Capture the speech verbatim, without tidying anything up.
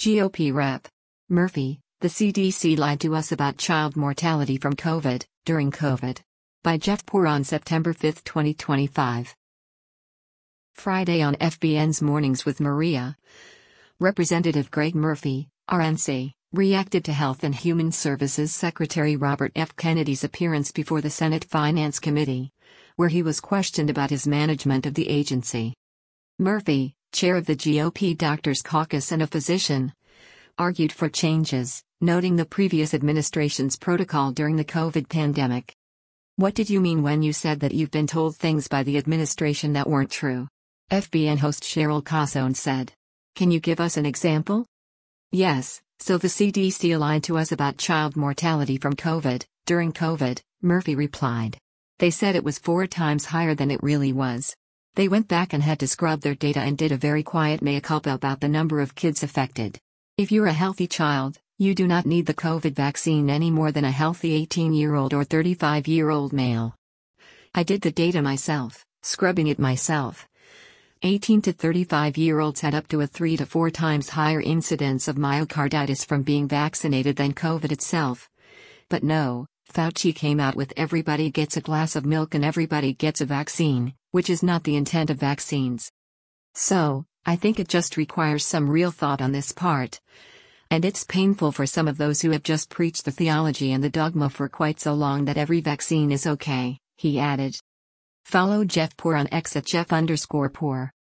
G O P Rep Murphy, the C D C lied to us about child mortality from COVID, during COVID. By Jeff Poor on September fifth, twenty twenty-five. Friday on F B N's Mornings with Maria. Representative Greg Murphy, R N C, reacted to Health and Human Services Secretary Robert F. Kennedy's appearance before the Senate Finance Committee, where he was questioned about his management of the agency. Murphy, chair of the G O P Doctors Caucus and a physician, argued for changes, noting the previous administration's protocol during the COVID pandemic. "What did you mean when you said that you've been told things by the administration that weren't true?" F B N host Cheryl Casone said. "Can you give us an example?" "Yes, so the C D C lied to us about child mortality from COVID, during COVID," Murphy replied. "They said it was four times higher than it really was. They went back and had to scrub their data and did a very quiet mea culpa about the number of kids affected. If you're a healthy child, you do not need the COVID vaccine any more than a healthy eighteen-year-old or thirty-five-year-old male. I did the data myself, scrubbing it myself. eighteen to thirty-five-year-olds had up to a three to four times higher incidence of myocarditis from being vaccinated than COVID itself. But no, Fauci came out with everybody gets a glass of milk and everybody gets a vaccine, which is not the intent of vaccines. So, I think it just requires some real thought on this part. And it's painful for some of those who have just preached the theology and the dogma for quite so long that every vaccine is okay," he added. Follow Jeff Poor on X at Jeff underscore Poor.